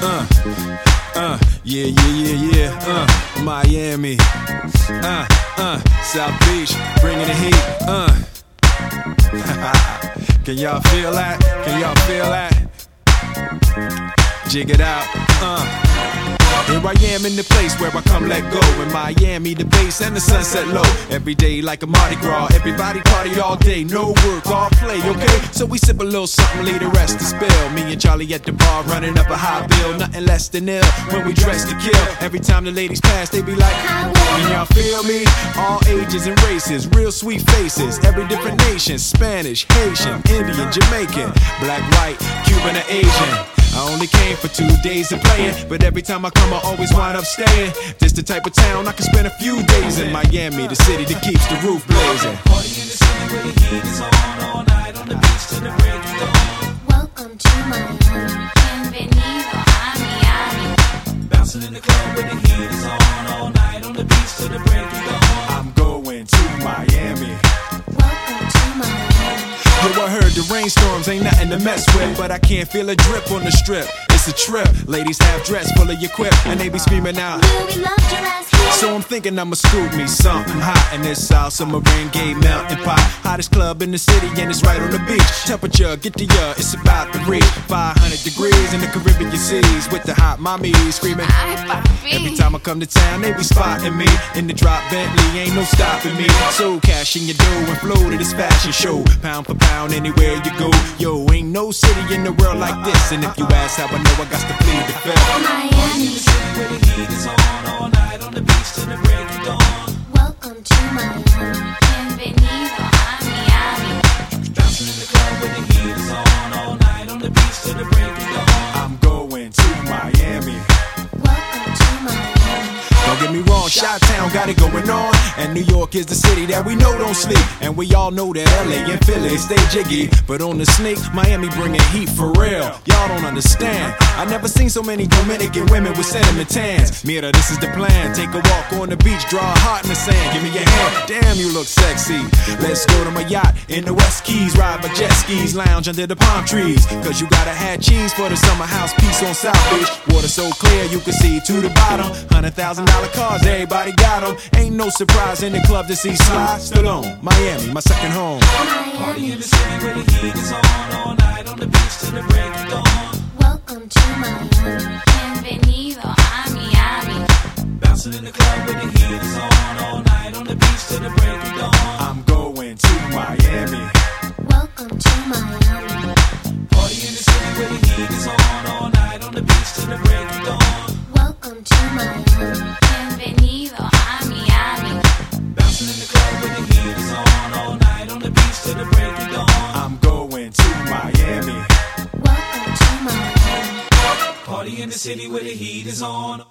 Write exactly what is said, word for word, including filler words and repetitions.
uh, uh, yeah, yeah, yeah, yeah, uh, Miami, uh, uh, South Beach, bringing the heat, uh. Can y'all feel that? Can y'all feel that? Jig it out, uh. Here I am in the place where I come let go. In Miami, the bass and the sunset low. Every day like a Mardi Gras. Everybody party all day, no work, all play, okay? So we sip a little something, leave the rest to spill. Me and Charlie at the bar running up a high bill. Nothing less than ill when we dress to kill. Every time the ladies pass, they be like, can y'all feel me? All ages and races, real sweet faces. Every different nation, Spanish, Haitian, Indian, Jamaican, black, white, Cuban, or Asian. I only came for two days of playing, but every time I come I always wind up staying. This the type of town I can spend a few days in. Miami, the city that keeps the roof blazing. Party in the city where the heat is on, all night on the beach till the break of dawn. Welcome to Miami. Bienvenido a Miami. Bouncing in the club where the heat is on, all night on the beach till the break of dawn. I'm going to Miami. Welcome to Miami. Yo, I heard the rainstorms ain't nothing to mess with, but I can't feel a drip on the strip. It's a trip. Ladies half dressed, full of your quip, and they be screaming out, Will we love your ass here? so I'm thinking I'ma scoop me something hot in this South Submarine Gay Mountain Pot. Hottest club in the city and it's right on the beach. Temperature, get to ya, it's about to reach five hundred degrees in the Caribbean seas with the hot mommies screaming. Ay, papi. Every time I come to town, they be spotting me in the drop Bentley, ain't no stopping me. So cash in your dough and flow to this fashion show. Pound for pound, anywhere you go. Yo, ain't no city in the world like this. And if you ask how I know, I got to plead the fifth. Party in Miami. the city where the heat is on, all night on the beach till the break of dawn. Welcome to Miami. Bienvenido a Miami. Bouncing in the club where the heat is on, all night on the beach till the break of dawn. I'm going to Miami. Welcome to Miami. Don't get me wrong, Chi-Town got it going on, and New York is the city that we know don't sleep. And we all know that L A and Philly stay jiggy, but on the sneak, Miami bringing heat for real. Y'all don't understand. I never seen so many Dominican women with cinnamon tans. Mira, this is the plan. Take a walk on the beach, draw a heart in the sand. Give me your hand. Damn, you look sexy. Let's go to my yacht in the West Keys, ride my jet skis, lounge under the palm trees. Cause you gotta have cheese for the summer house piece on South Beach. Water so clear you can see to the bottom. Hundred thousand dollar cars, everybody got them. Ain't no surprise in the club to see Sly Stallone. Miami, my second home. Party in the city where the heat is on, all night on the beach till the break of dawn. Welcome to Miami. Bienvenido a Miami. Bouncing in the club where the heat is on, all night on the beach till the break of dawn. I'm going to Miami. Welcome to Miami. Party in the city where the heat is on, all night on the beach till the break of dawn. Welcome to Miami. Bienvenido a Miami. Bouncing in the club where the heat is on, all night on the beach till the break of dawn. I'm going to Miami. Welcome to Miami. Party in the city where the heat is on.